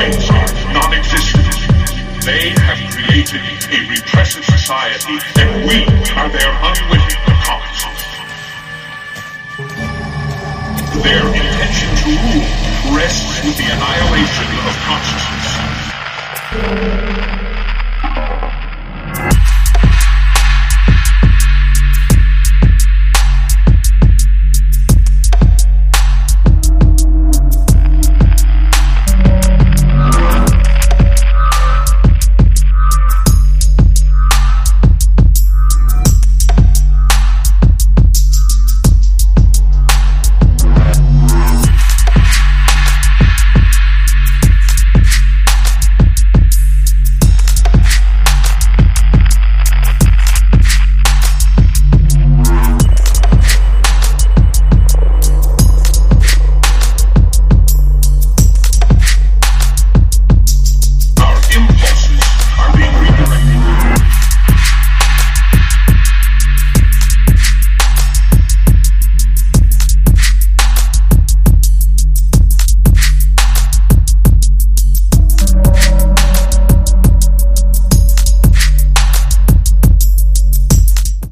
rights are non-existent. They have created a repressive society, and we are their unwitting accomplices. Their intention to rule rests with the annihilation of consciousness.